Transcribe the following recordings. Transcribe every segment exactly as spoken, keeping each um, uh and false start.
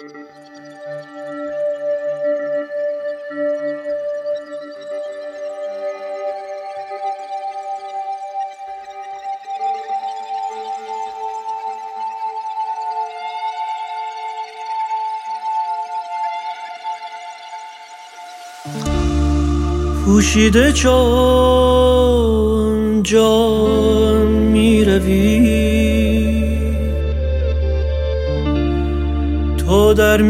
پوشیده چون جان می روی، تو در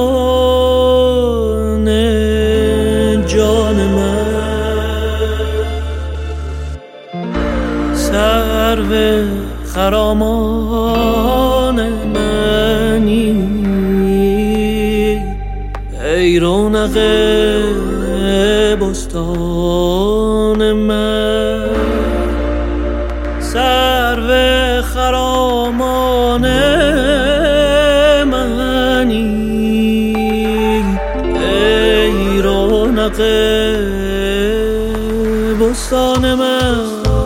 میان جان من، سرو خرامان منی، ای رونق بستان من، سرو خرامان منی، ای رونق بستان من.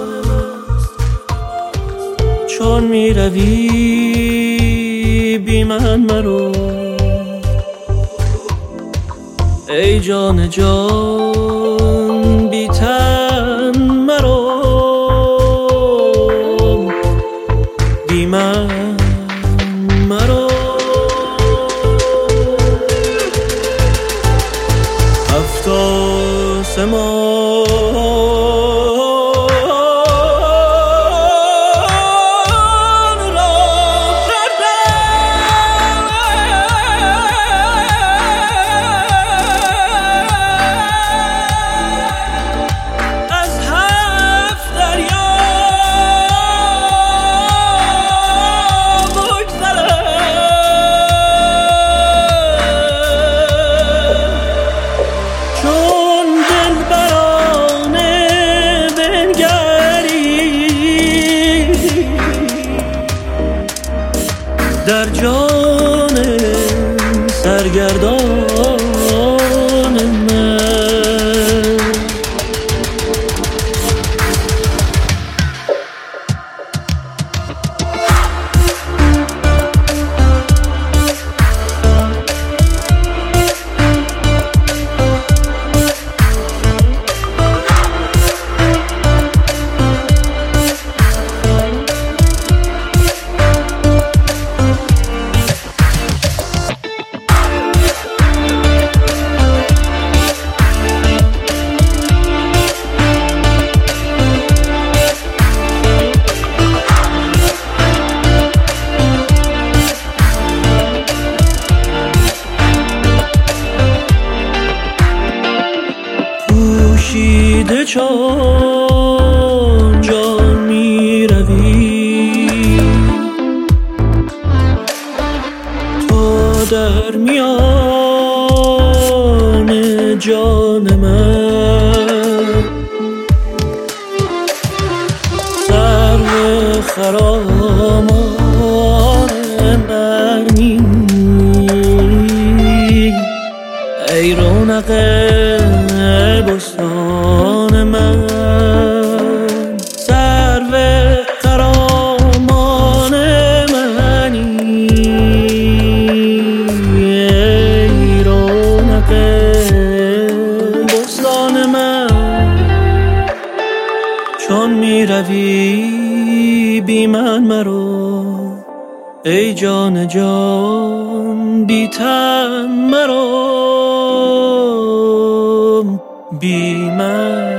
چون می روی بی من مرو، ای جان جان بی تن مرو، بی من مرو. هفت آسمان در جان سرگردان من، پوشیده چون جان می روی، تو در میان جان من، سرو خرامان منی، ای رونق بستان من، سرو خرامان منی، ای رونق بستان من. چون می روی بی من مرو، ای جان جان بی تن مرو، بی من.